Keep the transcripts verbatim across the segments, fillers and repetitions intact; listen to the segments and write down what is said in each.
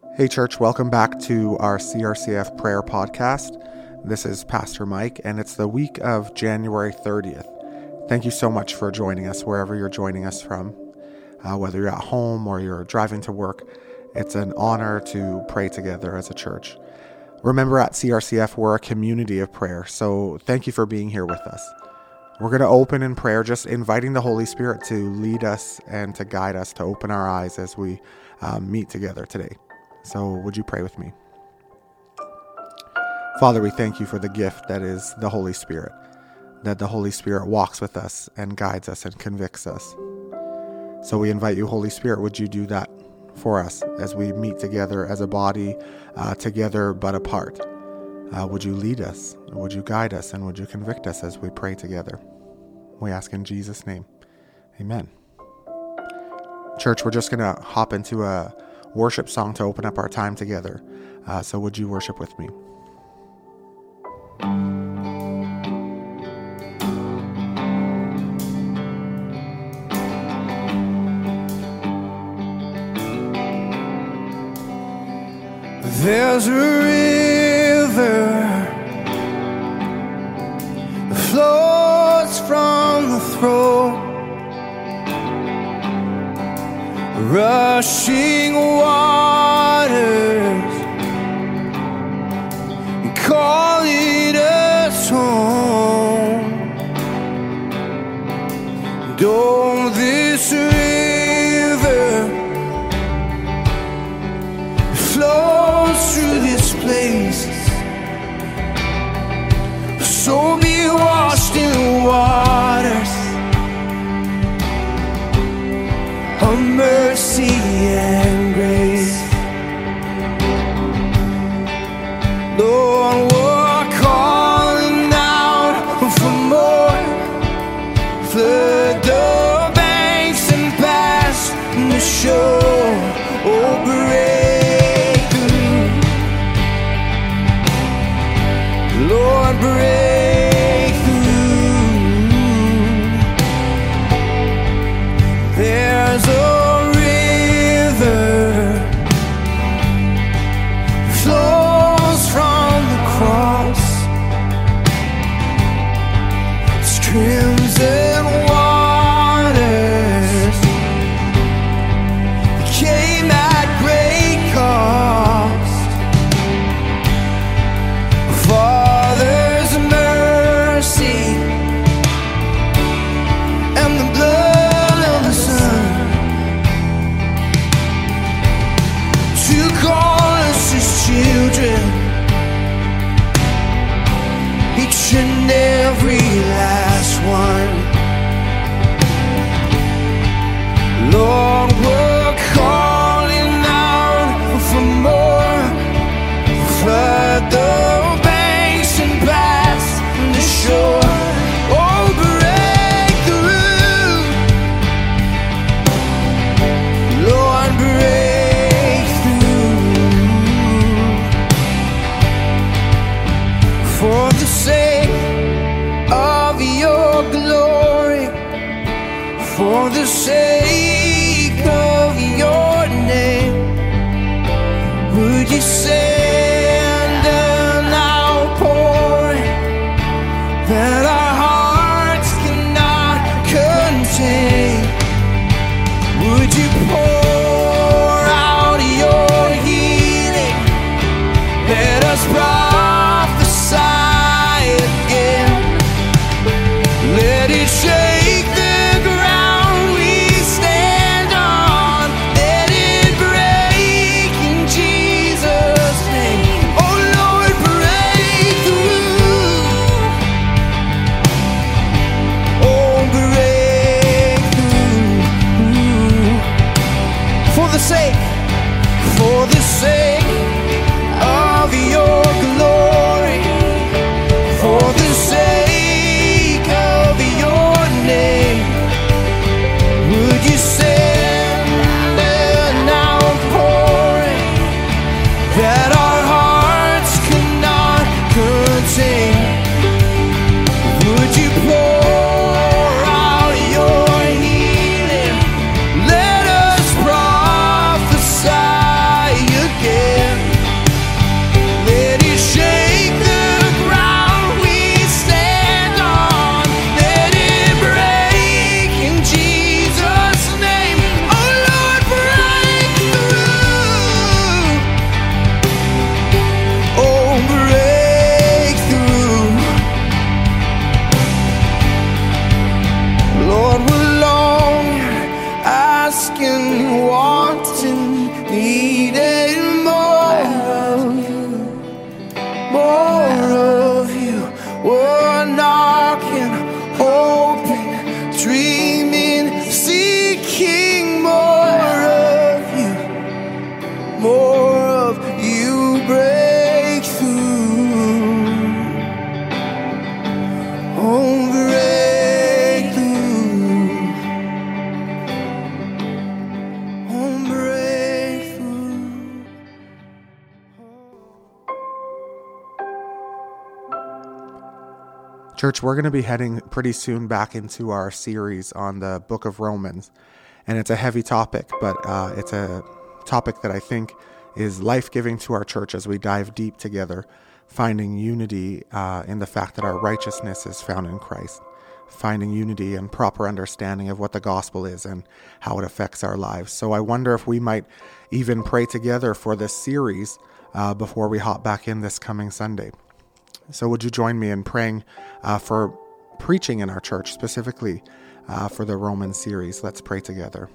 Hey church, welcome back to our C R C F prayer podcast. This is Pastor Mike, and it's the week of January thirtieth. Thank you so much for joining us wherever you're joining us from. Uh, whether you're at home or you're driving to work, it's an honor to pray together as a church. Remember, at C R C F, we're a community of prayer, so thank you for being here with us. We're going to open in prayer, just inviting the Holy Spirit to lead us and to guide us, to open our eyes as we um, meet together today. So would you pray with me? Father, we thank you for the gift that is the Holy Spirit, that the Holy Spirit walks with us and guides us and convicts us. So we invite you, Holy Spirit, would you do that for us as we meet together as a body, uh, together but apart? Uh, would you lead us? Would you guide us? And would you convict us as we pray together? We ask in Jesus' name. Amen. Church, we're just going to hop into a worship song to open up our time together. Uh, so would you worship with me? There's a river that flows from the throne, rushing waters, calling us home. And oh, this river flows through this place, so be washed in the waters of mercy and grace. Lord, we're calling out for more. Flood the banks and pass the shore. Oh, break through, Lord, break through. There's a crimson waters came at great cost. Father's mercy and the blood of the Son to call us His children, each and every last one. Lord, we're calling out for more. Flood the banks and pass the shore. Oh, break through, Lord, break through. For the sake of your glory, for the sake of your name, would you send an outpouring that our hearts cannot contain? Would you pour out your healing? Let us prophesy again. Let it shake the ground we stand on. Let it break in Jesus' name. Church, we're going to be heading pretty soon back into our series on the book of Romans. And it's a heavy topic, but uh, it's a topic that I think is life-giving to our church as we dive deep together, finding unity uh, in the fact that our righteousness is found in Christ, finding unity and proper understanding of what the gospel is and how it affects our lives. So I wonder if we might even pray together for this series uh, before we hop back in this coming Sunday. So would you join me in praying uh, for preaching in our church, specifically uh, for the Roman series? Let's pray together.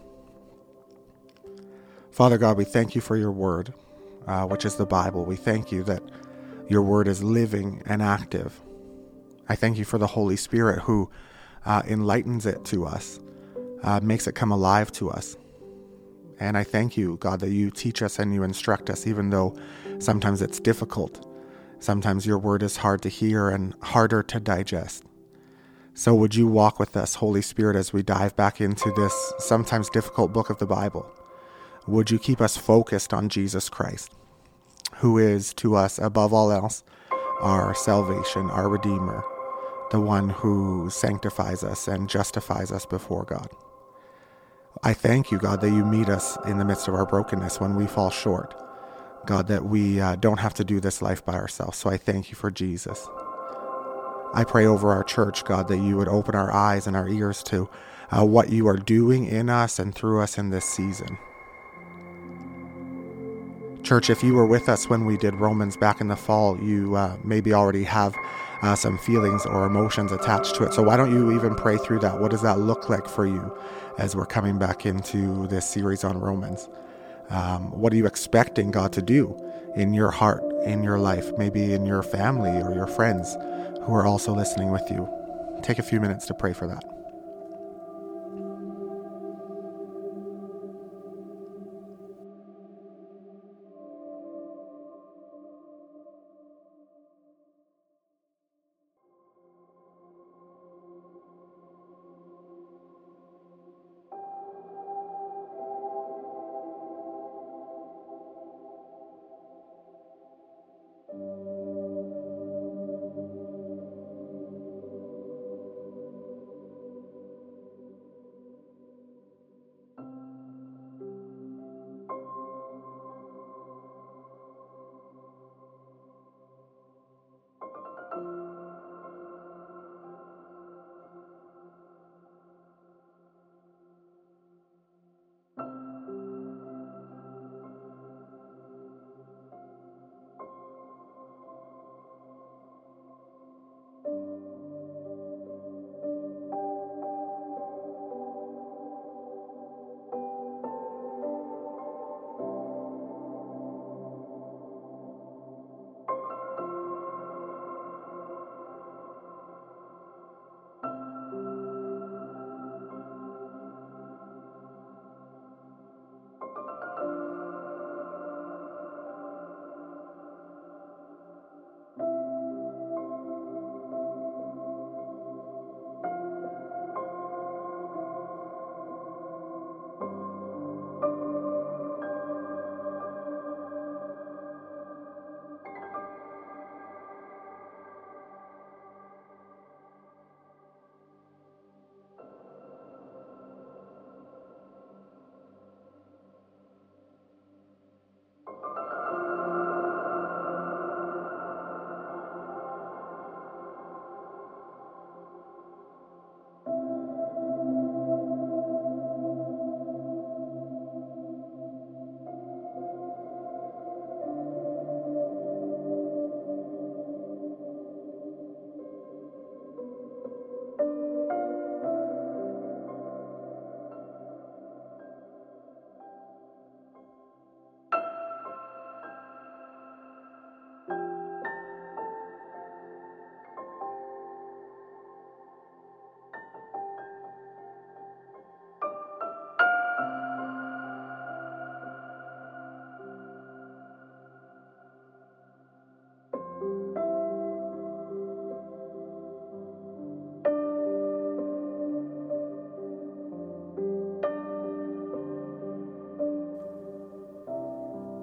Father God, we thank you for your word, uh, which is the Bible. We thank you that your word is living and active. I thank you for the Holy Spirit who uh, enlightens it to us, uh, makes it come alive to us. And I thank you, God, that you teach us and you instruct us, even though sometimes it's difficult. Sometimes your word is hard to hear and harder to digest. So would you walk with us, Holy Spirit, as we dive back into this sometimes difficult book of the Bible? Would you keep us focused on Jesus Christ, who is to us, above all else, our salvation, our Redeemer, the one who sanctifies us and justifies us before God. I thank you, God, that you meet us in the midst of our brokenness when we fall short. God, that we uh, don't have to do this life by ourselves. So I thank you for Jesus. I pray over our church, God, that you would open our eyes and our ears to uh, what you are doing in us and through us in this season. Church, if you were with us when we did Romans back in the fall, you uh, maybe already have uh, some feelings or emotions attached to it. So why don't you even pray through that? What does that look like for you as we're coming back into this series on Romans? Um, what are you expecting God to do in your heart, in your life, maybe in your family or your friends who are also listening with you? Take a few minutes to pray for that.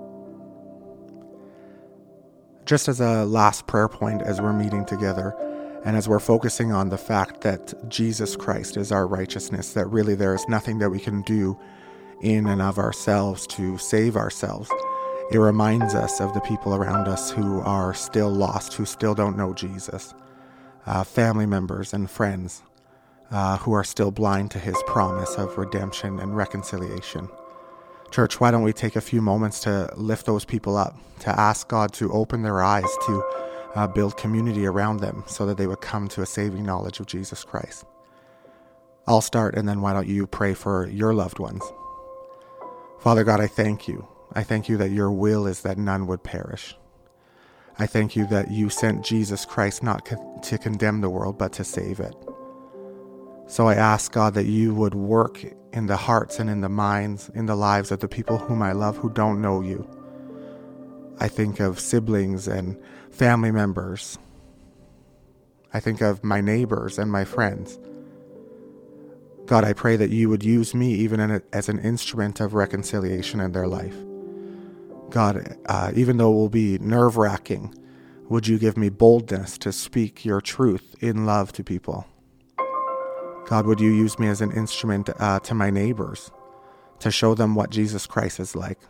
Just as a last prayer point as we're meeting together, And as we're focusing on the fact that Jesus Christ is our righteousness, that really there is nothing that we can do in and of ourselves to save ourselves, it reminds us of the people around us who are still lost, who still don't know Jesus, uh, family members and friends uh, who are still blind to his promise of redemption and reconciliation. Church, why don't we take a few moments to lift those people up, to ask God to open their eyes, to uh, build community around them so that they would come to a saving knowledge of Jesus Christ. I'll start, and then why don't you pray for your loved ones? Father God, I thank you. I thank you that your will is that none would perish. I thank you that you sent Jesus Christ not co- to condemn the world, but to save it. So I ask, God, that you would work in the hearts and in the minds, in the lives of the people whom I love who don't know you. I think of siblings and family members. I think of my neighbors and my friends. God, I pray that you would use me even in a, as an instrument of reconciliation in their life. God, uh, even though it will be nerve-wracking, would you give me boldness to speak your truth in love to people? God, would you use me as an instrument uh, to my neighbors to show them what Jesus Christ is like?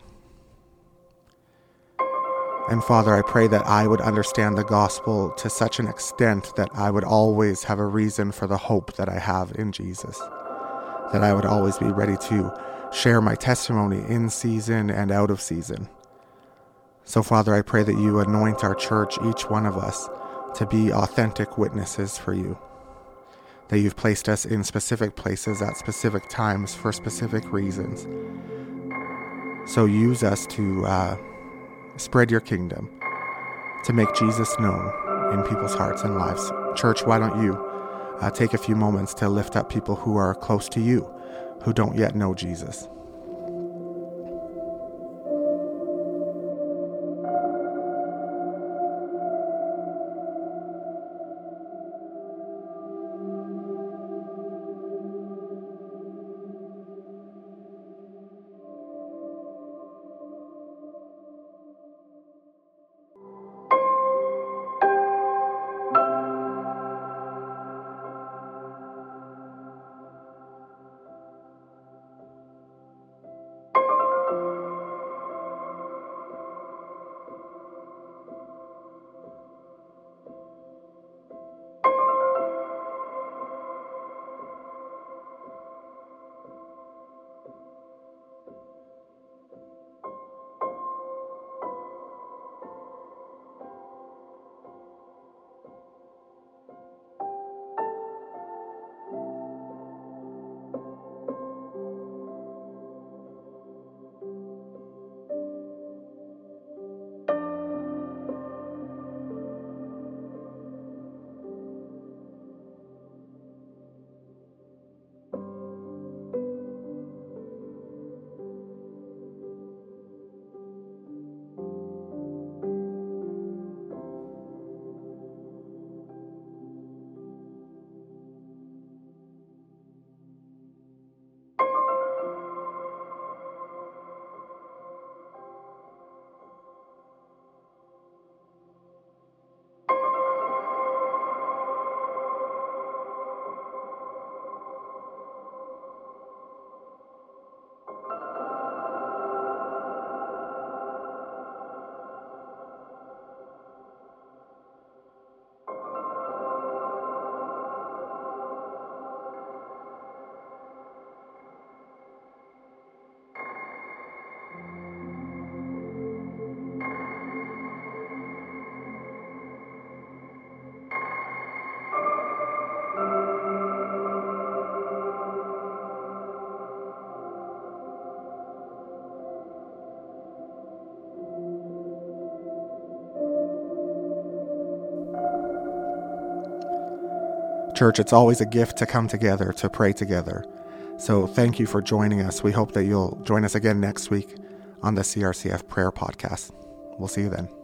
And Father, I pray that I would understand the gospel to such an extent that I would always have a reason for the hope that I have in Jesus. That I would always be ready to share my testimony in season and out of season. So Father, I pray that you anoint our church, each one of us, to be authentic witnesses for you. That you've placed us in specific places at specific times for specific reasons. So use us to uh, spread your kingdom, to make Jesus known in people's hearts and lives. Church, why don't you uh, take a few moments to lift up people who are close to you, who don't yet know Jesus. Church, it's always a gift to come together, to pray together. So thank you for joining us. We hope that you'll join us again next week on the C R C F Prayer Podcast. We'll see you then.